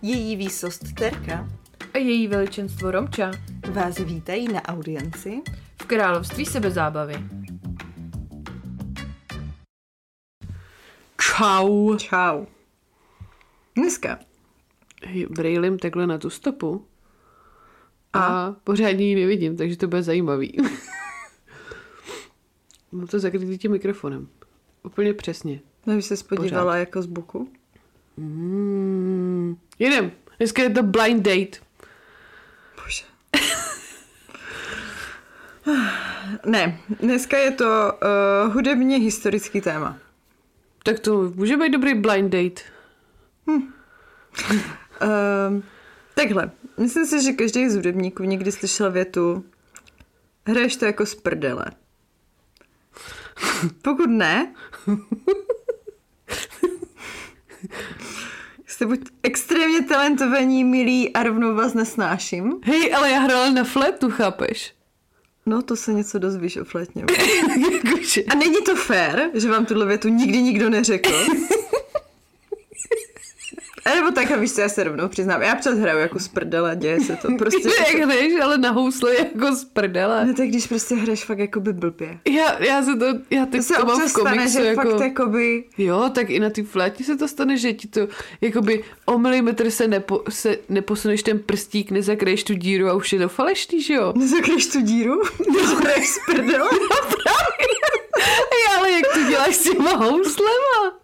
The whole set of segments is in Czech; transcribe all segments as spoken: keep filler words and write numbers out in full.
Její výsost Terka a její veličenstvo Romča vás vítají na audienci v království sebezábavy. Čau. Čau. Dneska brejlim takhle na tu stopu a, a pořádně ji nevidím, takže to bude zajímavý. Mám to zakrytý tím mikrofonem. Úplně přesně. No, se spodívala Pořád. Jako z boku. Mm, jedem. Dneska je to blind date. Bože. Ne, dneska je to uh, hudebně historický téma. Tak to může být dobrý blind date. Hm. um, takhle. Myslím si, že každý z hudebníků někdy slyšel větu hraješ to jako z prdele. Pokud ne, jste buď extrémně talentovaní, milí a rovnou vás nesnáším. Hej, ale já hrála na flétu, chápeš? No, to se něco dozvíš o flétně. A není to fér, že vám tuhle větu nikdy nikdo neřekl? A nebo tak, víš co, já se rovnou přiznám. Já občas hraju jako z prdele, děje se to prostě. Jak hraješ, ale na housle jako z prdele. No tak když prostě hraješ fakt jakoby blbě. Já, já se to, já teď to, to mám v komiksu. Stane, že jako, fakt jakoby... Jo, tak i na té flétě se to stane, že ti to jakoby o milimetr se, nepo, se neposuneš ten prstík, nezakryješ tu díru a už je to falešný, že jo? Nezakryješ tu díru? Když hraješ z prdele? No právě. Já, ale jak to děláš s těma houslema?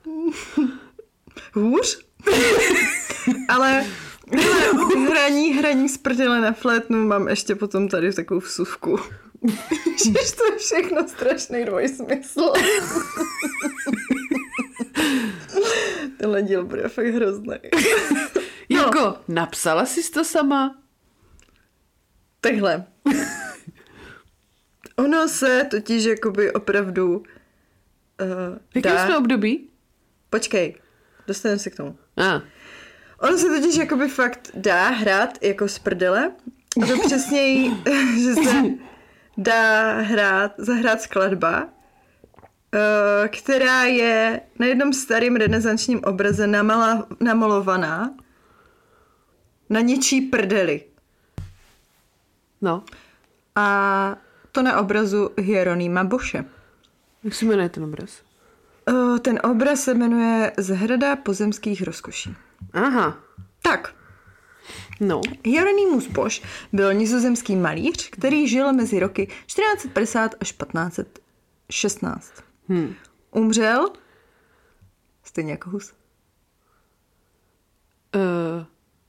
Hůř? Ale hele, hraní, hraní z prdele na flétnu mám ještě potom tady takovou vsuvku. Že to je všechno strašný dvojsmysl. Tenhle díl bude fakt hrozný. No. Jako, napsala jsi to sama? Takhle. Ono se totiž jakoby opravdu uh, Jaké dá... jsme období? Počkej, dostaneme se k tomu. Ah. Ono se totiž jakoby fakt dá hrát jako z prdele. A to přesněji, že se dá hrát, zahrát skladba, která je na jednom starém renesančním obraze namala, namalovaná na něčí prdeli. No. A to na obrazu Hieronyma Bosche. Jak se jmenuje ten obraz? Ten obraz se jmenuje Zahrada pozemských rozkoší. Aha. Tak. No. Hieronymus Bosch byl nizozemský malíř, který žil mezi roky čtrnáct set padesát až patnáct set šestnáct. Hmm. Umřel stejně jako Hus. Uh,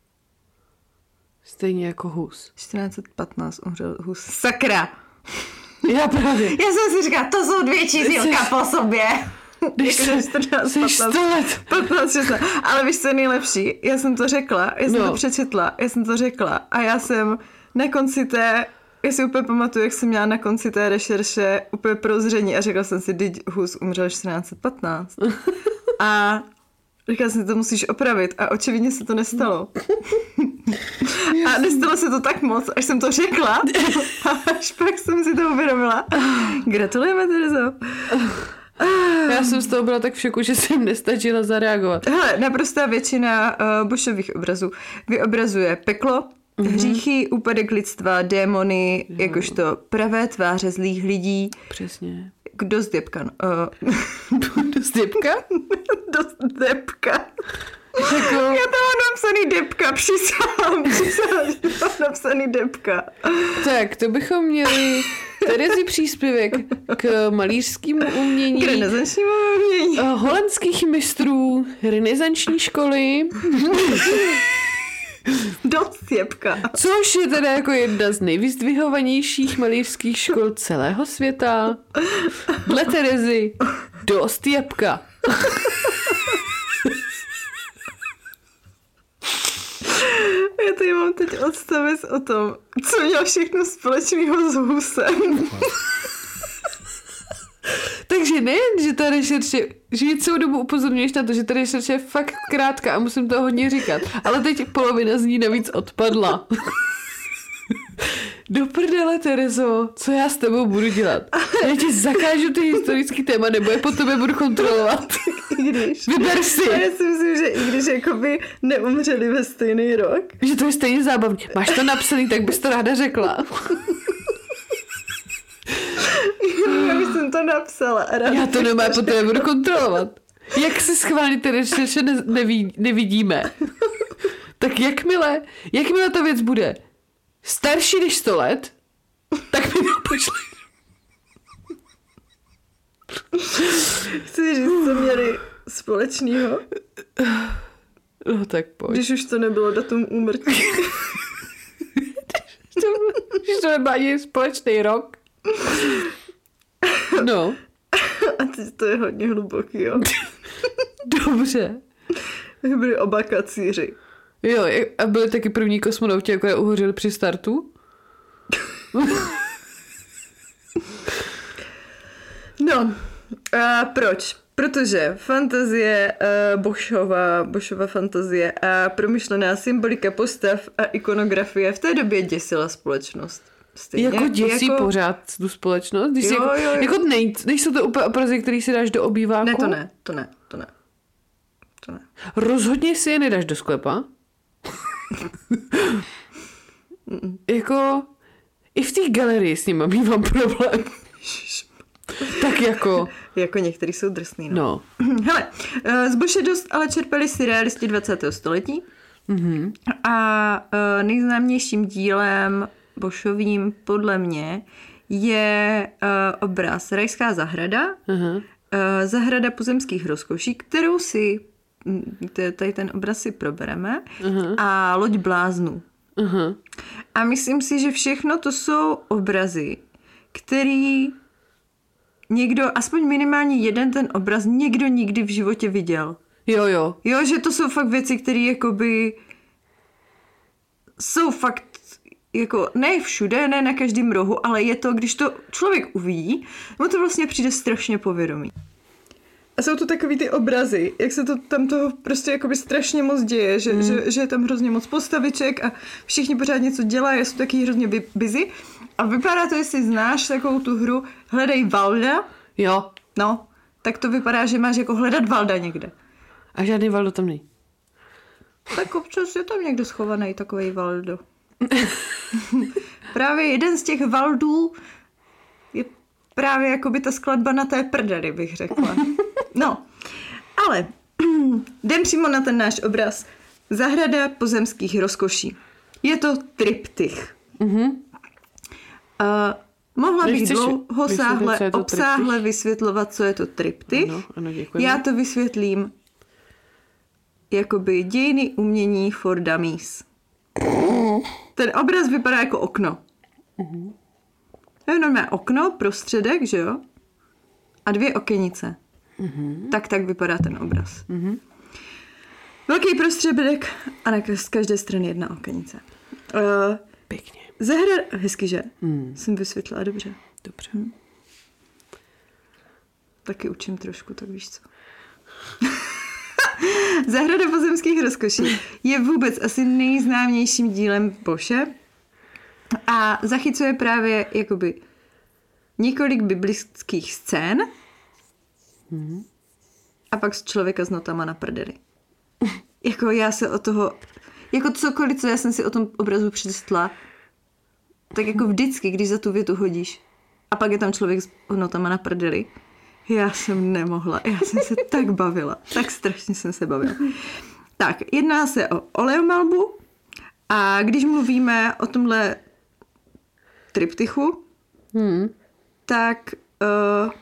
stejně jako Hus. čtrnáct set patnáct umřel Hus. Sakra! Já právě. Já jsem si říkala, to jsou dvě čísílka po sobě. Když se, čtrnáct, jsi sto let. patnáct, šestnáct. Ale víš, co je nejlepší? Já jsem to řekla, já jsem no. to přečetla, já jsem to řekla a já jsem na konci té, já si úplně pamatuju, jak jsem měla na konci té rešerše úplně prozření a řekla jsem si, teď Hus umřel čtrnáct set patnáct. A říkala jsem, to musíš opravit a očividně se to nestalo. A nestalo se to tak moc, až jsem to řekla a až pak jsem si to uvědomila. Gratulujeme, Terezo. Já jsem z toho byla tak v šoku, že jsem nestačila zareagovat. Hele, naprostá většina uh, Boschových obrazů vyobrazuje peklo, mm-hmm. hříchy, úpadek lidstva, démony, jo. jakožto pravé tváře zlých lidí. Přesně. Dost depka. Uh, dost depka? dost depka. Jako... Já tam mám napsaný depka, přisám, přisám, že tam napsaný depka. Tak, to bychom měli Terezi příspěvek k malířskému umění. K renesančnímu umění. Holandských mistrů, renesanční školy. Dost depka. Což je teda jako jedna z nejvyzdvihovanějších malířských škol celého světa. Dle Terezy dost jebka. Já tady mám teď odstavec o tom, co měl všechno společného s Husem. Takže nejen, že ta rešerše, že mi celou dobu upozorňuješ na to, že ta rešerše je fakt krátká a musím to hodně říkat, ale teď polovina z ní navíc odpadla. Do prdele, Terezo, co já s tebou budu dělat? Já ti zakážu ty historický téma, nebo je po tebe budu kontrolovat. I když. Vyber si. Já si myslím, že i když jakoby neumřeli ve stejný rok. Že to je stejně zábavný. Máš to napsaný, tak bys to ráda řekla. Já už jsem to napsala. A ráda Já to nemá, to po tebe budu kontrolovat. Jak se schválně Terezo ne, neví, nevidíme, tak jakmile, jakmile ta věc bude starší než sto let, tak mi to pošle. Chci říct, co měli společného? No tak pojď. Když už to nebylo datum úmrtí. Když to nemá ani společný rok. No. A teď to je hodně hluboký, jo. Dobře. Byli oba kacíři. Jo, a byli taky první kosmonauti, jako je uhořili při startu? No, a proč? Protože fantazie, uh, Boschova, Boschova fantazie a promyšlená symbolika postav a ikonografie v té době děsila společnost. Stejně, jako děsí jako... pořád tu společnost? Když jo, jako, jo, jo. jako nej, nejsou to úplně obrazy, který si dáš do obýváku? Ne, to ne, to ne, to ne. To ne. Rozhodně si je nedáš do sklepa. Jako i v té galerii s nima mývám problém. Tak jako... Jako některý jsou drsný. No. no. Hele, z Bosche dost ale čerpali surrealisti dvacátého století. Mm-hmm. A nejznámějším dílem Boschovým podle mě je obraz Rajská zahrada, uh-huh. zahrada pozemských rozkoší, kterou si, tady ten obraz si probereme, uh-huh. a Loď bláznů. Uh-huh. A myslím si, že všechno to jsou obrazy, který někdo, aspoň minimálně jeden ten obraz, někdo nikdy v životě viděl. Jo, jo. Jo, že to jsou fakt věci, které jakoby jsou fakt jako ne všude, ne na každém rohu, ale je to, když to člověk uvidí, mu to vlastně přijde strašně povědomí. A jsou to takový ty obrazy, jak se to tam toho prostě jakoby strašně moc děje, že, mm. že, že je tam hrozně moc postaviček a všichni pořád něco dělají, jsou taky hrozně busy. A vypadá to, jestli znáš takovou tu hru Hledej Valda. Jo. No, tak to vypadá, že máš jako hledat Valda někde. A žádný Valdo tam není. Tak občas je tam někdo schovaný takovej Valdo. Právě jeden z těch Valdů je právě jakoby ta skladba na té prdeli, bych řekla. No, ale jdem přímo na ten náš obraz. Zahrada pozemských rozkoší. Je to triptych. Mm-hmm. Uh, mohla bych dlouhosáhle, obsáhle triptych? Vysvětlovat, co je to triptych. Ano, ano, já to vysvětlím jakoby dějiny umění for dummies. Ten obraz vypadá jako okno. Uh-huh. Je normálně okno, prostředek, že jo? A dvě okenice. Uh-huh. Tak, tak vypadá ten obraz. Uh-huh. Velký prostředek a na z každé strany jedna okenice. Uh, Pěkně. Zahrada... Hezky, že? Hmm. Jsem vysvětlila dobře. Dobře. Hm. Taky učím trošku, tak víš co. Zahrada pozemských rozkoší je vůbec asi nejznámějším dílem Bosche a zachycuje právě jakoby několik biblických scén mm-hmm. a pak z člověka s notama na prdeli. Jako já se o toho, jako cokoliv, co já jsem si o tom obrazu přečetla, tak jako vždycky, když za tu větu hodíš a pak je tam člověk s notama na prdeli, já jsem nemohla. Já jsem se tak bavila. Tak strašně jsem se bavila. Tak, jedná se o oleomalbu a když mluvíme o tomhle triptychu, hmm. tak uh,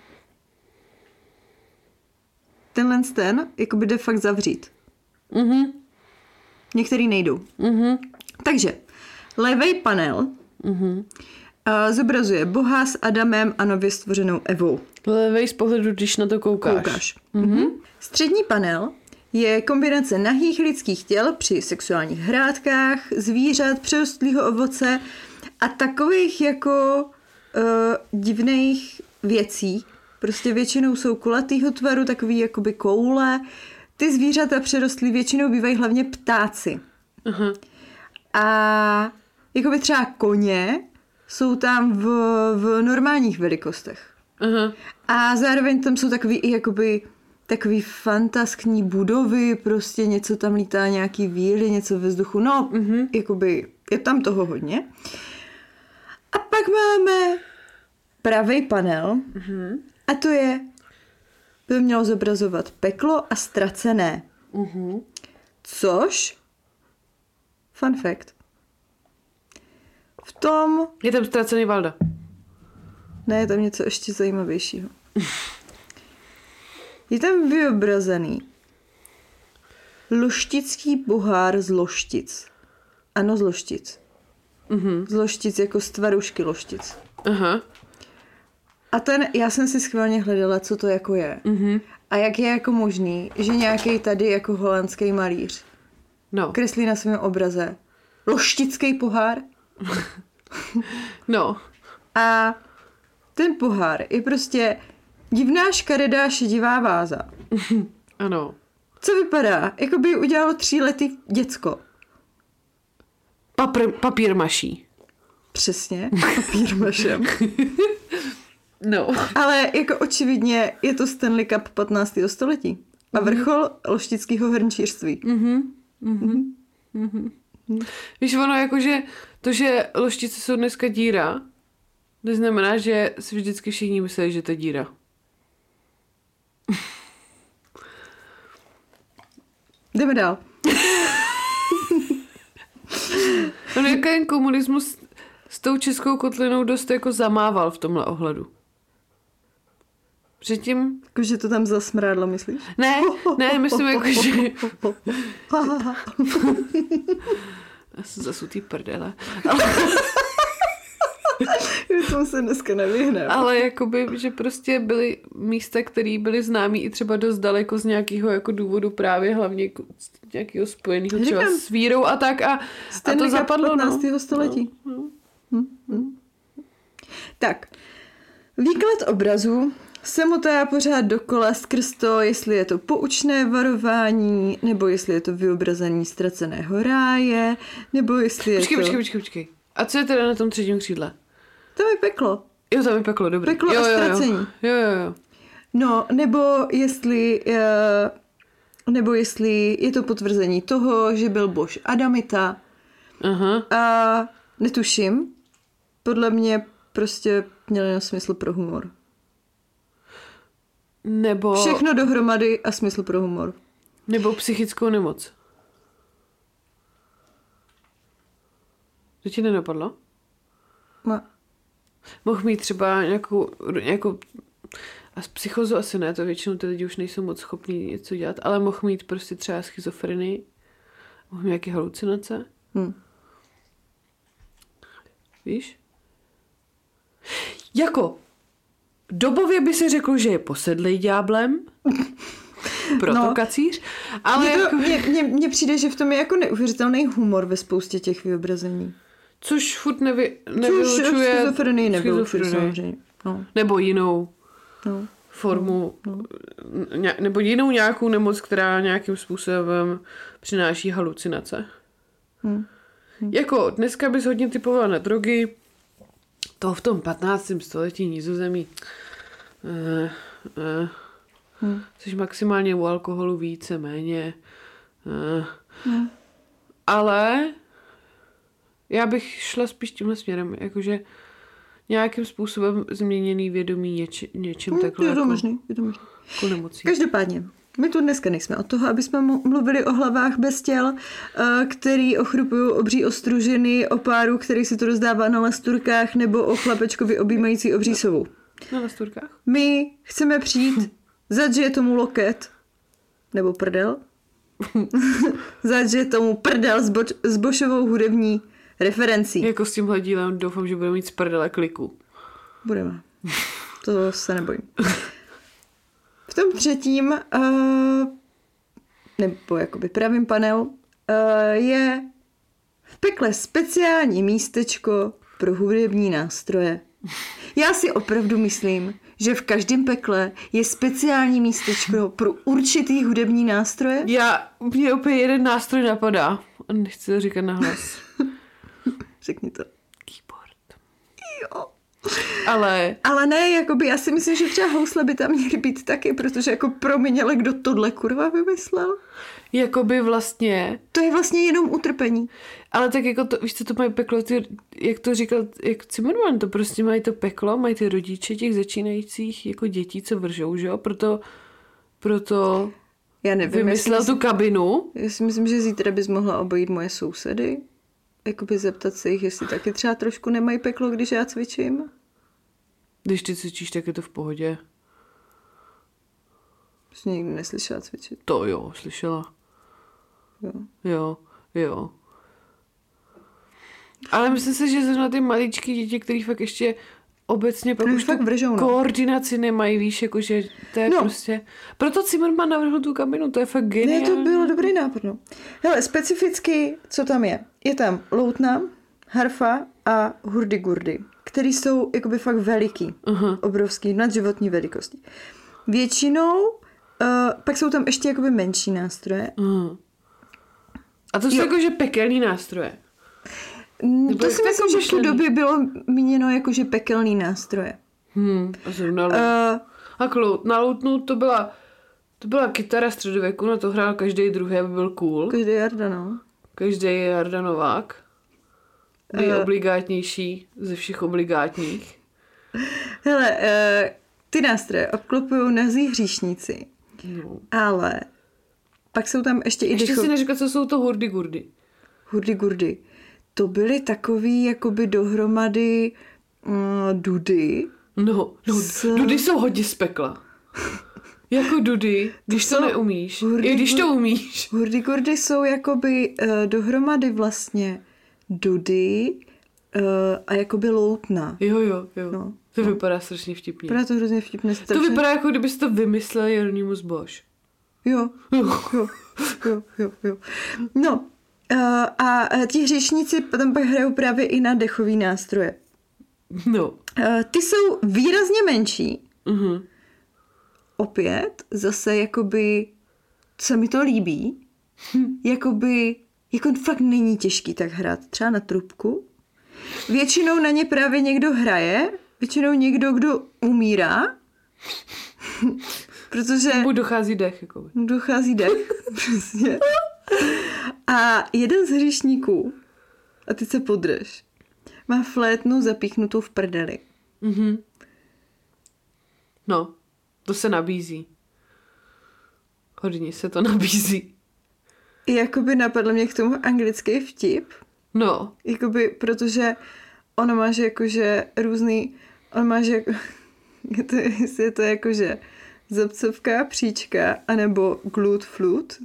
tenhle ten jakoby jde fakt zavřít. Mm-hmm. Některý nejdou. Mm-hmm. Takže levý panel mm-hmm. Uh, zobrazuje Boha s Adamem a nově stvořenou Evou. Levej z pohledu, když na to koukáš. koukáš. Mm-hmm. Střední panel je kombinace nahých lidských těl při sexuálních hrádkách, zvířat, přerostlého ovoce a takových jako uh, divných věcí. Prostě většinou jsou kulatýho tvaru, takový jakoby koule. Ty zvířata přerostlí většinou bývají hlavně ptáci. Uh-huh. A jakoby třeba koně jsou tam v, v normálních velikostech. Aha. A zároveň tam jsou takový i jakoby takový fantaskní budovy, prostě něco tam lítá, nějaký víly, něco ve vzduchu. No, mm-hmm. jakoby je tam toho hodně. A pak máme pravý panel mm-hmm. a to je, by mělo zobrazovat peklo a ztracené. Mm-hmm. Což, fun fact, v tom... Je tam ztracený Valda. Ne, je tam něco ještě zajímavějšího. Je tam vyobrazený loštický pohár z Loštic. Ano, z Loštic. Mm-hmm. Z Loštic jako z tvarušky Loštic. Aha. A ten, já jsem si schválně hledala, co to jako je. Mm-hmm. A jak je jako možný, že nějaký tady jako holandský malíř No. kreslí na svém obraze loštický pohár. No. A ten pohár je prostě divná škaredá šedivá váza. Ano. Co vypadá, jako by udělalo tříletý děcko. Papr, papír maší. Přesně, papír mašem. No. Ale jako očividně je to Stanley Cup patnáctého století. A vrchol loštického hrnčířství. Mhm. Mhm. Mhm. Víš, ono jakože to, že Loštice jsou dneska díra, neznamená, že si vždycky všichni mysleli, že to je díra. Jdeme dál. On jak ten komunismus s tou českou kotlinou dost jako zamával v tomhle ohledu. Předtím... Jakože to tam zasmrádlo, myslíš? Ne, ne, myslím jako, že... Já jsem zasutý prdele. Ale... Tomu se dneska nevyhne. Ale jakoby, že prostě byly místa, které byly známý i třeba dost daleko z nějakého jako důvodu právě hlavně z nějakého spojeného třeba Říkám, s vírou a tak a, a to zapadlo. patnáctého století. No, no. Hm, hm. Tak, výklad obrazu se motá pořád dokola skrz to, jestli je to poučné varování, nebo jestli je to vyobrazení ztraceného ráje, nebo jestli je Počkej, to... počkej, počkej, počkej. A co je teda na tom třetím křídle? Tam je peklo. Jo, tam je peklo, dobrý. Peklo jo, a jo, ztracení. Jo, jo, jo. No, nebo jestli, uh, nebo jestli je to potvrzení toho, že byl bož Adamita. Aha. A netuším. Podle mě prostě měl jen smysl pro humor. Nebo... Všechno dohromady a smysl pro humor. Nebo psychickou nemoc. To ti nenapadlo? No. Mohl mít třeba nějakou, nějakou a z psychozu asi ne, to většinou ty lidi už nejsou moc schopní něco dělat, ale mohl mít prostě třeba schizofrenii, mohl mít nějaké halucinace. Hm. Víš? Jako dobově by se řeklo, že je posedlej ďáblem, proto No. kacíř, ale Mně, to, jako... mně, mně, mně přijde, že v tom je jako neuvěřitelný humor ve spoustě těch vyobrazení. Což furt nevy, Což nevylučuje schizofrenii nevylučuje schizofrenii. samozřejmě. No. Nebo jinou No. formu, No. ně, nebo jinou nějakou nemoc, která nějakým způsobem přináší halucinace. Hm. Jako dneska bys hodně typovala na drogy, to v tom patnáctém století Nizozemí. Eh, eh, Hm. Což maximálně u alkoholu více, méně. Eh. Hm. Ale já bych šla spíš tímhle směrem, jakože nějakým způsobem změněný vědomí něč, něčem Hm, takhle je to jako, možný, je to možný. jako nemocí. Každopádně, my tu dneska nejsme od toho, aby jsme mluvili o hlavách bez těl, který ochrupují obří ostružiny, o páru, který si to rozdává na lasturkách, nebo o chlapečkovi objímající obří sovu. Na lasturkách? My chceme přijít, zadže je tomu loket, nebo prdel, zadže je tomu prdel s, boč, s Bošovou hudební referencí. Jako s tímhle dílem doufám, že budeme mít z prdele kliku. Budeme. To se nebojím. V tom třetím, uh, nebo jakoby pravým panelu, uh, je v pekle speciální místečko pro hudební nástroje. Já si opravdu myslím, že v každém pekle je speciální místečko pro určitý hudební nástroje. Já, mě opět jeden nástroj napadá. A nechci to říkat nahlas. Řekni to. Keyboard. Jo. Ale... Ale ne, jakoby já si myslím, že třeba housle by tam měly být taky, protože jako promiň, ale kdo tohle kurva vymyslel? Jakoby vlastně... To je vlastně jenom utrpení. Ale tak jako to, víš co, to mají peklo, ty, jak to říkal, jak Zimmerman, to prostě mají to peklo, mají ty rodiče těch začínajících jako dětí, co vržou, že jo, proto, proto já nevím, vymyslel já si tu kabinu. Já si myslím, že zítra bys mohla obejít moje sousedy, jakoby zeptat se jich, jestli taky třeba trošku nemají peklo, když já cvičím. Když ty cvičíš, tak je to v pohodě. Jsi nikdy neslyšela cvičit. To jo, slyšela. Jo. Jo, jo. Ale myslím si, že zrovna ty maličky děti, který fakt ještě obecně pak No, už fakt tu vržou, no. koordinaci nemají, víš, jakože to je No. prostě... Proto Zimmerman navrhl tu kabinu, to je fakt Ne, geniální. to bylo dobrý nápad, no. Hele, specificky, co tam je? Je tam loutna, harfa a hurdy-gurdy, který jsou jakoby fakt veliký, Aha. obrovský, nadživotní velikosti. Většinou, uh, pak jsou tam ještě jakoby menší nástroje. Aha. A to jsou Jo. jakože pekelný nástroje. Mm, Nebo To jak si to myslím, že v tu myšlený? době bylo míněno jakože pekelný nástroje. Hmm. A zrovna uh, Uh, A klout. Na loutnu to byla, to byla kytara středověku, na to hrál každý druhý, aby byl cool. každý Jarda, no. Každý je Jarda Novák. Eh. Nejobligátnější ze všech obligátních. Hele, uh, ty nástroje obklopují nazí hříšníci, No. ale pak jsou tam ještě i Ještě dechov... si neříkal, co jsou to hurdy-gurdy. hurdy-gurdy. To byly takový jakoby dohromady uh, dudy. No, no S- dudy jsou hodně z pekla. Jako dudy, když to, jsou neumíš. hurdy- I když to umíš. Hurdy-gurdy jsou jakoby uh, dohromady vlastně dudy uh, a jakoby loutna. Jo, jo, jo. No, To no. vypadá strašně vtipně. Vypadá to hrozně vtipně. To vypadá, jako kdyby to vymyslel Jeronýmus Bosch. Jo, jo, jo, jo, jo. No, uh, a ti hříšníci potom pak hrajou právě i na dechový nástroje. No. Uh, ty jsou výrazně menší. Uh-huh. Opět, zase jakoby, co mi to líbí, jakoby, jako fakt není těžký tak hrát. Třeba na trubku. Většinou na ně právě někdo hraje, většinou někdo, kdo umírá, protože Buď dochází dech, jako. dochází dech. Přesně. A jeden z hříšníků, a teď se podrž, má flétnu zapíchnutou v prdeli. Mhm. No, to se nabízí. Hodně se to nabízí. Jakoby napadl mě k tomu anglický vtip, No. jakoby, protože ono má, že jakože různý, on má, že jako, je to, jestli je to jakože zobcovka, příčka, anebo glut flut.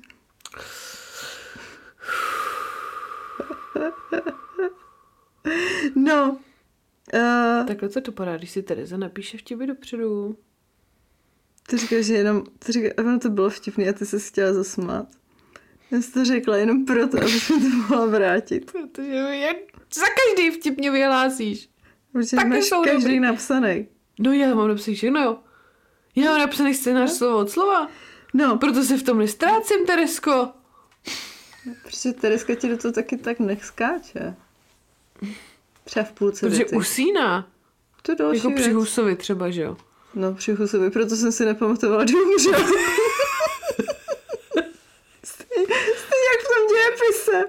No. Uh, Takhle to dopadá, když si Tereza napíše vtipy dopředu. ty říkáš, že jenom, ty říkáš, ono to bylo vtipný a ty se chtěla zasmát. Já jsi to řekla jenom proto, abys mi to mohla vrátit. Protože jen za každý vtip mě vyhlásíš. Protože Taky máš jsou každý dobrý. napsaný. No já mám napsaný všechno, jo. Já mám napsaný scénář slovo od slova. No, Proto se v tom nestrácím, Teresko. protože Tereska ti do toho taky tak neskáče. Třeba v půlce Protože věty. usíná. To další Jako věc. při Husovi třeba, že jo. No, při Husovi, proto jsem si nepamatovala, že umřel. Stejně, stejně jak v tom dějepise.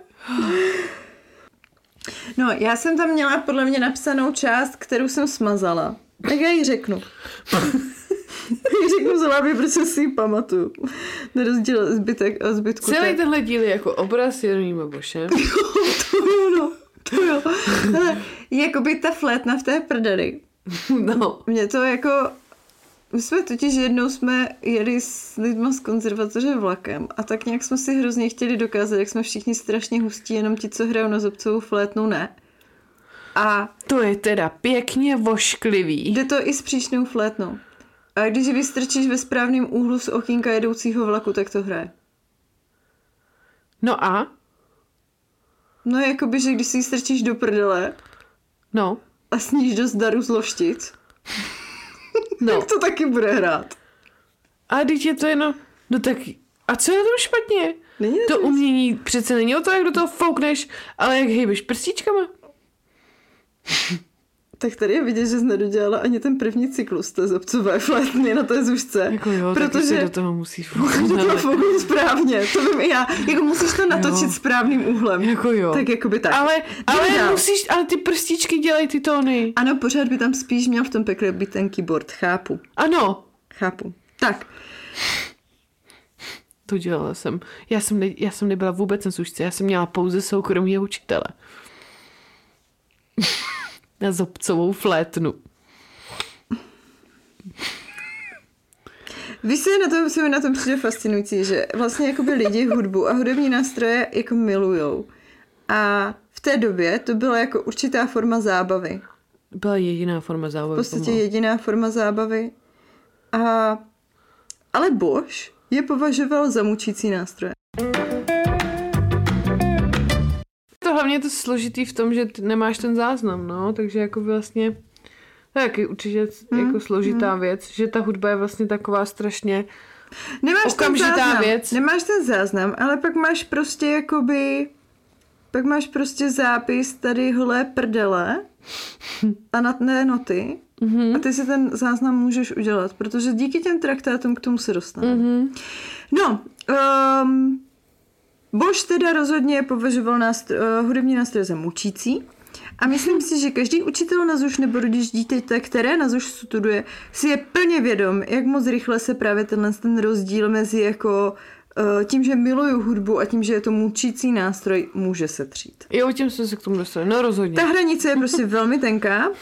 No, já jsem tam měla podle mě napsanou část, kterou jsem smazala. Tak já ji řeknu. ji řeknu z hlavy, protože si ji pamatuju. Na rozdíl zbytek a zbytku. Celý té- tenhle díl je jako obraz Jeronýma Boschem. To jo, no. To jo. Ale jakoby ta flétna v té prdeli. No. Mě to jako... My jsme totiž jednou jsme jeli s lidma z konzervatoře vlakem a tak nějak jsme si hrozně chtěli dokázat, jak jsme všichni strašně hustí, jenom ti, co hrajou na zobcovou flétnu, ne. A To je teda pěkně vošklivý. jde to i s příčnou flétnou. A když ji vystrčíš ve správném úhlu z okýnka jedoucího vlaku, tak to hraje. No a? No jakoby, že když si ji strčíš do prdele No. a sníš do zdaru zloštic, No. tak to taky bude hrát. A teď je to jenom... No tak... A co je na tom špatně? Není na To tom nic. umění přece není o to, jak do toho foukneš, ale jak hejbeš prstíčkama. Tak tady je vidět, že jsi nedodělala ani ten první cyklus té zobcové flétny na té zušce. Jako jo, protože do toho musíš do toho fouknout správně, to vím i já. Jako musíš to natočit jo. správným úhlem. Jako jo. Tak jakoby tak. Ale, ale musíš, ale ty prstičky dělají ty tóny. Ano, pořád by tam spíš měl v tom pekle být ten keyboard, chápu. Ano. Chápu. Tak. To dělala jsem. Já jsem, ne, já jsem nebyla vůbec na zušce, já jsem měla pouze soukromého učitele. Na zobcovou flétnu. Víš, se na tom, se mi na tom přijde fascinující, že vlastně jakoby lidi hudbu a hudební nástroje jako milujou. A v té době to byla jako určitá forma zábavy. Byla jediná forma zábavy. V podstatě pomalu. jediná forma zábavy. A... Ale Bosch je považoval za mučící nástroje. To hlavně je to složitý v tom, že ty nemáš ten záznam, no, takže jako vlastně to je taky určitě mm, jako složitá mm. věc, že ta hudba je vlastně taková strašně nemáš okamžitá ten záznam, věc. Nemáš ten záznam, ale pak máš prostě jakoby pak máš prostě zápis tady holé prdele a na té noty mm-hmm. a ty si ten záznam můžeš udělat, protože díky těm traktátům k tomu se dostaneme. Mm-hmm. No, um, Bosch teda rozhodně považoval nástroj, uh, hudební nástroj za mučící a myslím si, že každý učitel na zuš nebo rodič dítěte, které na zuš studuje, si je plně vědom, jak moc rychle se právě tenhle ten rozdíl mezi jako uh, tím, že miluju hudbu a tím, že je to mučící nástroj, může se třít. Jo, tím jsme se k tomu dostali, no rozhodně. Ta hranice je prostě velmi tenká. Uh,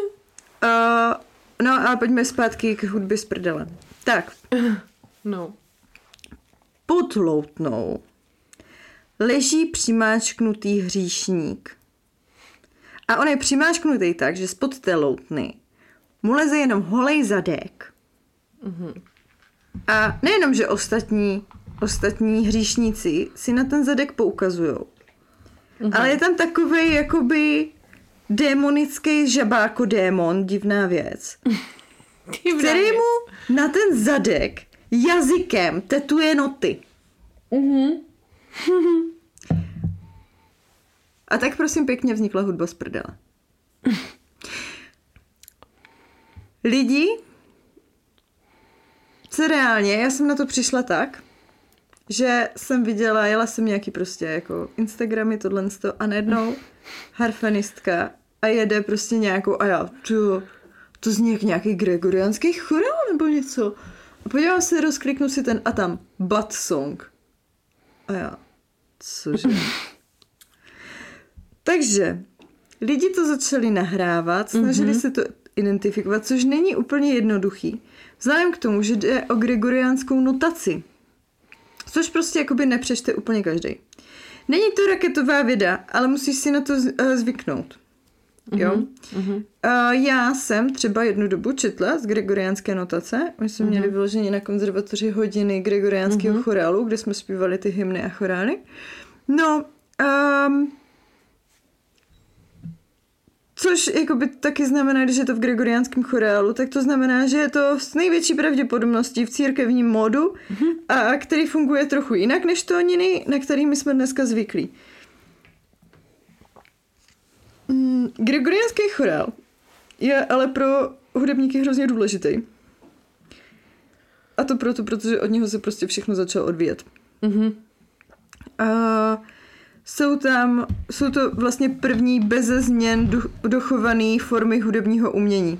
no a pojďme zpátky k hudbě z prdele. Tak. No. Pod loutnou leží přimáčknutý hříšník. A on je přimáčknutý tak, že spod té loutny mu leze jenom holej zadek. Mm-hmm. A nejenom, že ostatní, ostatní hříšníci si na ten zadek poukazujou, mm-hmm. ale je tam takovej jakoby démonický žabáko démon, divná věc, divná který věc. Mu na ten zadek jazykem tetuje noty. Mhm. A tak prosím pěkně vznikla hudba z prdele. Lidi se reálně, já jsem na to přišla tak, že jsem viděla, jela jsem nějaký prostě jako Instagramy, tohle a najednou harfenistka a jede prostě nějakou a já, to, to zní jak nějaký gregoriánský chorál nebo něco. A podívám se, rozkliknu si ten a tam butt song. A já, cože? Takže lidi to začali nahrávat, snažili mm-hmm. se to identifikovat, což není úplně jednoduchý. Vzhledem k tomu, že jde o gregoriánskou notaci, což prostě jakoby nepřečte úplně každý. Není to raketová věda, ale musíš si na to zvyknout. Jo? Mm-hmm. Uh, já jsem třeba jednu dobu četla z gregoriánské notace. My jsme mm-hmm. měli vyloženě na konzervatoři hodiny gregoriánského mm-hmm. chorálu, kde jsme zpívali ty hymny a chorály. No, um, což jakoby taky znamená, když je to v gregoriánském chorálu, tak to znamená, že je to s největší pravděpodobností v církevním módu, mm-hmm. a který funguje trochu jinak než tóniny, na kterými jsme dneska zvyklí. Mm, gregoriánský chorál je ale pro hudebníky hrozně důležitý. A to proto, protože od něho se prostě všechno začalo odvíjet. Mm-hmm. A jsou tam, jsou to vlastně první beze změn do, dochované formy hudebního umění.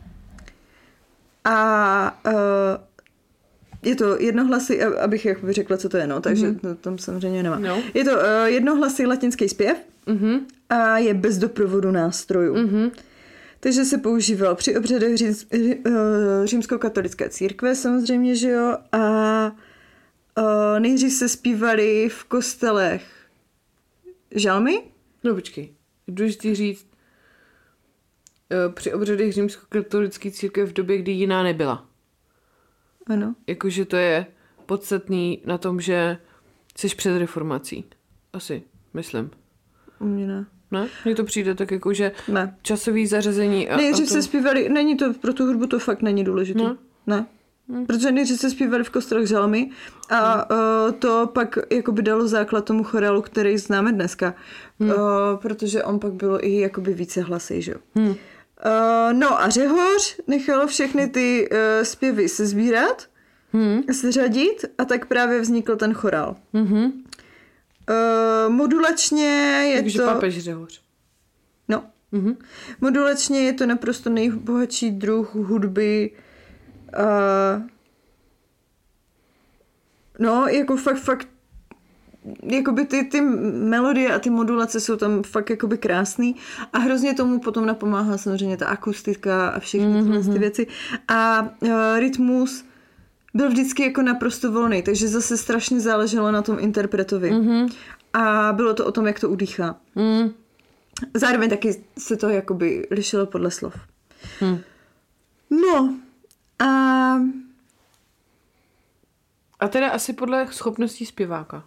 A uh, je to jednohlasy, abych jakoby řekla, co to je, no, takže mm-hmm. to tam samozřejmě nemá. No. Je to uh, jednohlasy latinský zpěv mm-hmm. a je bez doprovodu nástrojů. Mm-hmm. Takže se používal při obřadech řím, římskokatolické církve samozřejmě, že jo, a uh, nejdřív se zpívali v kostelech žalmy. No počkej, důležitý říct, při obřadech římskokatolické církve v době, kdy jiná nebyla. Ano. Jakože to je podstatný na tom, že jsi před reformací. Asi, myslím. U mě ne. Ne? Mně to přijde tak jako, že ne. Časový zařazení... A, Nejdřív a to... se zpívali, není to, pro tu hudbu to fakt není důležité. Ne? Ne. Hmm. Protože nejdřív se zpívali v kostelech žalmy a hmm. uh, to pak jakoby dalo základ tomu chorálu, který známe dneska. Hmm. Uh, protože on pak bylo i jakoby více hlasej, že jo. Hmm. Uh, no a Řehoř nechalo všechny ty uh, zpěvy se sbírat, hmm. seřadit a tak právě vznikl ten chorál. Hmm. Uh, modulačně je Takže to... papež Řehoř. No. Hmm. Modulačně je to naprosto nejbohatší druh hudby. Uh, no, jako fakt, fakt jakoby ty, ty melodie a ty modulace jsou tam fakt jakoby krásný a hrozně tomu potom napomáhá samozřejmě ta akustika a všechny mm-hmm. tyhle ty věci a uh, rytmus byl vždycky jako naprosto volný, takže zase strašně záleželo na tom interpretovi mm-hmm. a bylo to o tom, jak to udýchá. Mm. Zároveň taky se to jakoby lišilo podle slov. Mm. No a... A teda asi podle schopností zpěváka.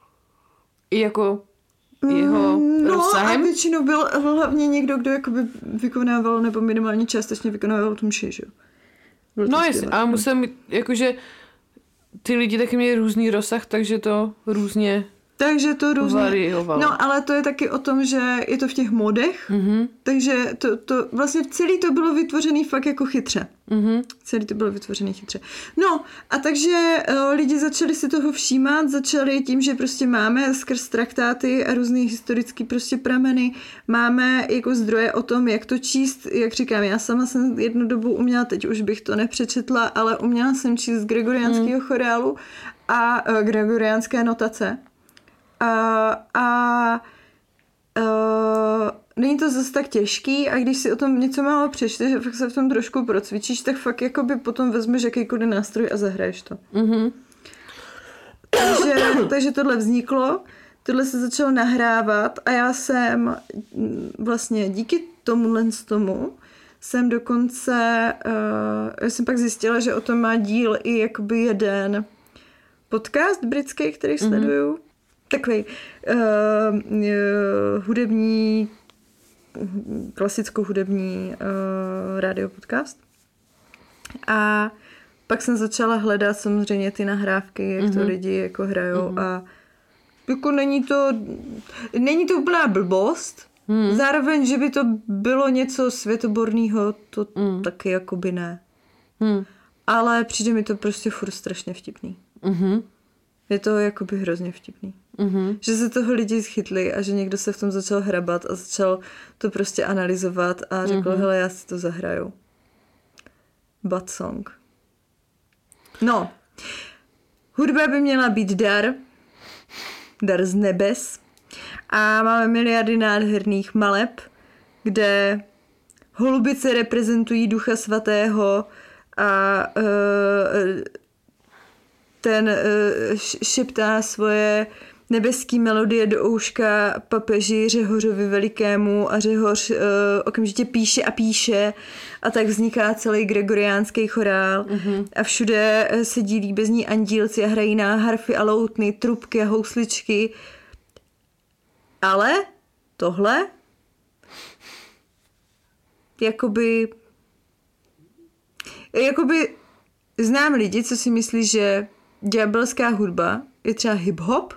I jako jeho no, rozsahem. No a většinou byl hlavně někdo, kdo jakoby vykonával nebo minimálně částečně vykonával tu mši, že jo? No jasně, a musel mít, jakože ty lidi taky měli různý rozsah, takže to různě... Takže to různě. Variovalo. No, ale to je taky o tom, že je to v těch modech, mm-hmm. takže to, to vlastně celý to bylo vytvořený fakt jako chytře. Mm-hmm. Celý to bylo vytvořený chytře. No, a takže o, lidi začali si toho všímat, začali tím, že prostě máme skrz traktáty a různý historický prostě prameny, máme jako zdroje o tom, jak to číst, jak říkám, já sama jsem jednu dobu uměla, teď už bych to nepřečetla, ale uměla jsem číst z gregoriánského mm. chorálu a o, gregoriánské notace. A, a uh, není to zase tak těžký a když si o tom něco málo přečteš a fakt se v tom trošku procvičíš, tak fakt jakoby potom vezmeš jakýkoliv nástroj a zahraješ to. Mm-hmm. Takže, takže tohle vzniklo, tohle se začalo nahrávat a já jsem vlastně díky tomuhle z tomu jsem dokonce, uh, já jsem pak zjistila, že o tom má díl i jakoby jeden podcast britský, který mm-hmm. sleduju. Takový uh, uh, hudební, klasickou hudební uh, rádio podcast. A pak jsem začala hledat samozřejmě ty nahrávky, jak mm-hmm. to lidi jako hrajou mm-hmm. a jako není to, není to úplná blbost, mm. zároveň, že by to bylo něco světoborného, to mm. taky jakoby ne. Mm. Ale přijde mi to prostě furt strašně vtipný. Mm-hmm. Je to jakoby hrozně vtipný. Mm-hmm. Že se toho lidi schytli a že někdo se v tom začal hrabat a začal to prostě analyzovat a řekl, mm-hmm. hele, já si to zahraju. Bad song. No. Hudba by měla být dar. Dar z nebes. A máme miliardy nádherných maleb, kde holubice reprezentují Ducha Svatého a uh, ten uh, šeptá svoje nebeský melodie do ouška papeži Řehořovi Velikému a Řehoř uh, okamžitě píše a píše a tak vzniká celý gregoriánský chorál mm-hmm. a všude se dílí líbezní andílci a hrají na harfy a loutny, trubky a housličky. Ale tohle jakoby jakoby znám lidi, co si myslí, že ďábelská hudba je třeba hip-hop,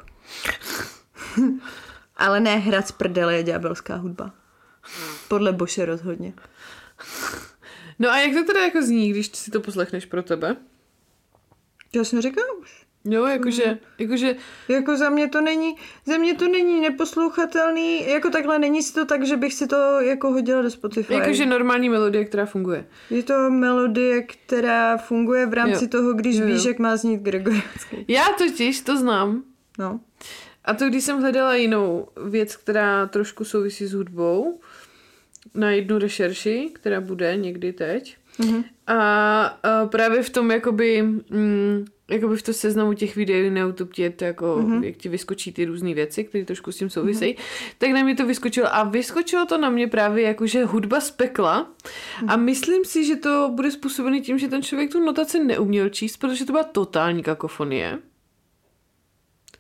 ale ne hrad z prdele je ďábelská hudba. Podle Boše rozhodně. No a jak to teda jako zní, když si to poslechneš pro tebe? Já jsem říkala už. Jo, jakože, jakože... Jako za mě to není, za mě to není neposlouchatelný, jako takhle není si to tak, že bych si to jako hodila do Spotify. Jakože normální melodie, která funguje. Je to melodie, která funguje v rámci jo. toho, když jo, jo. víš, jak má znít gregoriánský. Já totiž to znám. No. A to, když jsem hledala jinou věc, která trošku souvisí s hudbou, na jednu rešerši, která bude někdy teď. Mm-hmm. A, a právě v tom jakoby... Mm, jakoby v to seznamu těch videí na YouTube je to jako, mm-hmm. jak ti vyskočí ty různé věci, které trošku s tím souvisejí, mm-hmm. tak na mě to vyskočilo a vyskočilo to na mě právě jakože hudba z pekla mm-hmm. a myslím si, že to bude způsobený tím, že ten člověk tu notaci neuměl číst, protože to byla totální kakofonie.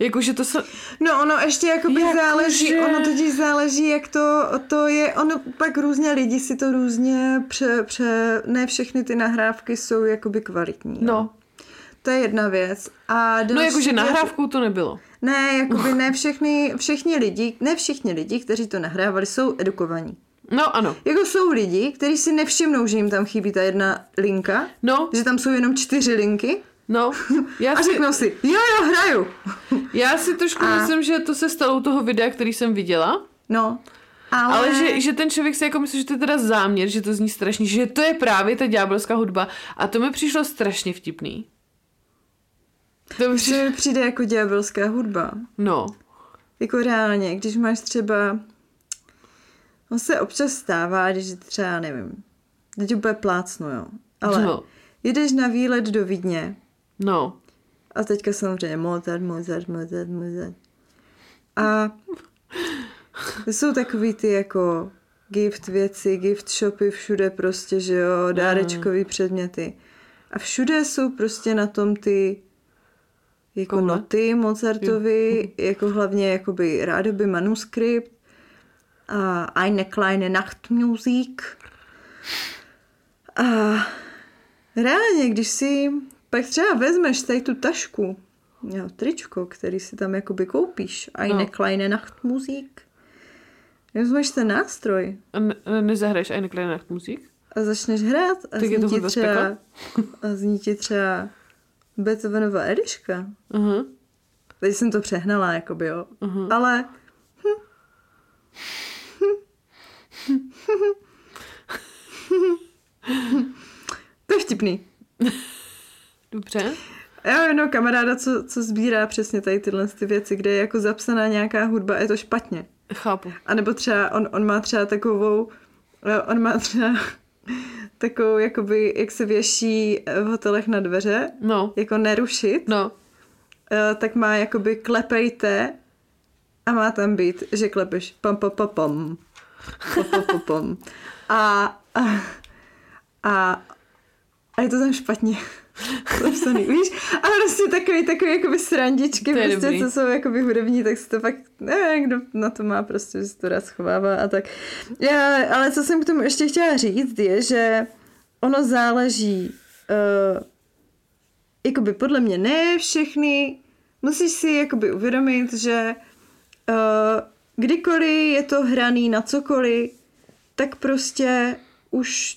Jakože to se... No ono ještě jakoby Jako záleží, že... ono totiž záleží, jak to, to je, ono pak různě lidi si to různě pře, pře, ne všechny ty nahrávky jsou jakoby kvalitní. No. Jo. To je jedna věc. A no jakože věc... nahrávkou to nebylo. Ne, jakoby ne všechny, všichni lidi, ne všichni lidi, kteří to nahrávali, jsou edukovaní. No ano. Jako jsou lidi, kteří si nevšimnou, že jim tam chybí ta jedna linka, no. že tam jsou jenom čtyři linky. No. Já a si... řeknou si, jo, jo, hraju. Já si trošku a... myslím, že to se stalo u toho videa, který jsem viděla. No. Ale, ale že, že ten člověk si jako myslí, že to je teda záměr, že to zní strašně, že to je právě ta ďábelská hudba. A to mi přišlo strašně vtipný. To mi přijde, přijde jako ďábelská hudba. No. Jako reálně, když máš třeba... On se občas stává, když třeba, nevím, teď úplně plácnu, jo. Ale no. jdeš na výlet do Vídně. No. A teďka samozřejmě Mozart, Mozart, Mozart, Mozart. A to jsou takový ty jako gift věci, gift shopy, všude prostě, že jo, dárečkový předměty. A všude jsou prostě na tom ty jako Koule? noty Mozartovi, jo. jako hlavně jakoby rádoby manuskript a Eine kleine Nachtmusik. A reálně, když si pak třeba vezmeš tady tu tašku, jo, tričko, který si tam jakoby koupíš, Eine no. kleine Nachtmusik, vezmeš ten nástroj. A ne, nezahraješ Eine kleine Nachtmusik? A začneš hrát a tak zní ti třeba, a zní ti třeba Beethovenova Eliška. Uh-huh. Teď jsem to přehnala, jakoby, jo. Uh-huh. Ale... Hm. To je vtipný. Dobře. Já mám jednoho kamaráda, co, co sbírá přesně tady tyhle ty věci, kde je jako zapsaná nějaká hudba a je to špatně. Chápu. A nebo třeba on, on má třeba takovou, on má třeba takovou, jakoby, jak se věší v hotelech na dveře, no. jako nerušit, no. tak má jakoby klepejte a má tam být, že klepeš pam pam pam pam pam pam pam pam a, a, a, a je to tam špatně. Zapsaný, víš? A prostě takový, takový jakoby srandičky, prostě, dobrý. Co jsou jakoby hudební, tak si to fakt, nevím, kdo na to má prostě, že si to rád schovává a tak. Já, ale co jsem k tomu ještě chtěla říct, je, že ono záleží, uh, jakoby podle mě ne všechny, musíš si jakoby uvědomit, že uh, kdykoliv je to hraný na cokoliv, tak prostě už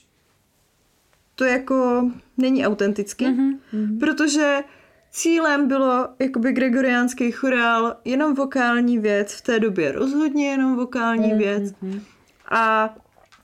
to jako není autentický, mm-hmm. protože cílem bylo jakoby gregoriánský chorál jenom vokální věc, v té době rozhodně jenom vokální mm-hmm. věc a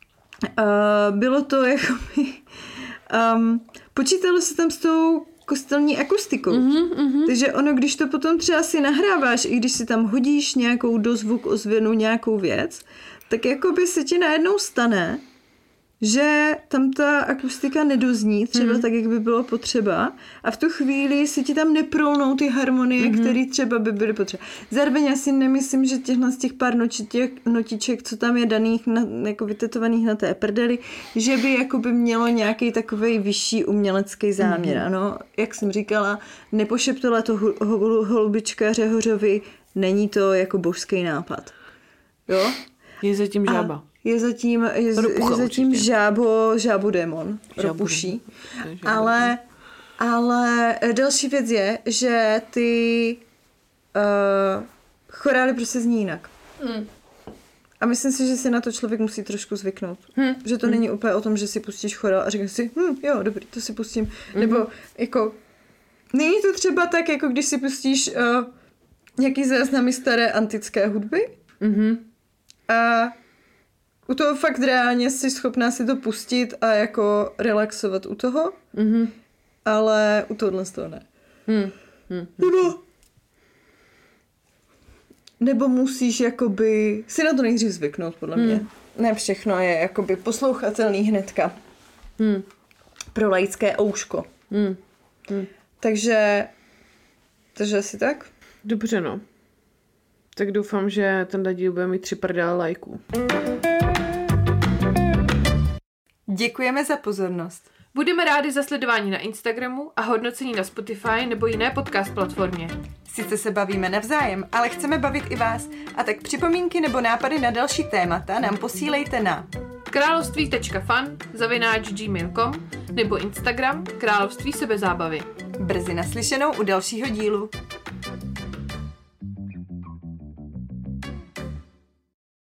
uh, bylo to jakoby um, počítalo se tam s tou kostelní akustikou. Mm-hmm, mm-hmm. Takže ono, když to potom třeba si nahráváš, i když si tam hodíš nějakou dozvuk, ozvěnu, nějakou věc, tak jakoby se ti najednou stane, že tam ta akustika nedozní třeba mm-hmm. tak, jak by bylo potřeba a v tu chvíli si ti tam neprolnou ty harmonie, mm-hmm. které třeba by byly potřeba. Zároveň já si nemyslím, že těchhle z těch pár notiček, notiček, co tam je daných, na, jako vytetovaných na té prdeli, že by jako by mělo nějaký takovej vyšší umělecký záměr. Mm-hmm. Ano, jak jsem říkala, nepošeptala to holubička Řehořovi, není to jako božský nápad. Jo? Je zatím žába. A je zatím, je, je zatím žábo, žábo démon, ropuší. Ale, ale další věc je, že ty uh, chorály prostě zní jinak. Hmm. A myslím si, že si na to člověk musí trošku zvyknout. Hmm. Že to hmm. není úplně o tom, že si pustíš chorál a řekneš si, hm, jo, dobrý, to si pustím. Hmm. Nebo jako, není to třeba tak, jako když si pustíš uh, nějaký záznamy staré antické hudby hmm. a u toho fakt reálně jsi schopná si to pustit a jako relaxovat u toho, mm-hmm. ale u tohohle z toho ne. Mm. Mm. Nebo, nebo musíš jakoby si na to nejdřív zvyknout, podle mm. mě. Ne všechno je jakoby poslouchatelný hnedka. Mm. Pro laické ouško. Mm. Mm. Takže, takže asi tak. Dobře, no. Tak doufám, že ten díl bude mít tři prdele lajků. Děkujeme za pozornost. Budeme rádi za sledování na Instagramu a hodnocení na Spotify nebo jiné podcast platformě. Sice se bavíme navzájem, ale chceme bavit i vás. A tak připomínky nebo nápady na další témata nám posílejte na království tečka fun zavináč gmail tečka com nebo Instagram Království sebezábavy. Brzy naslyšenou u dalšího dílu.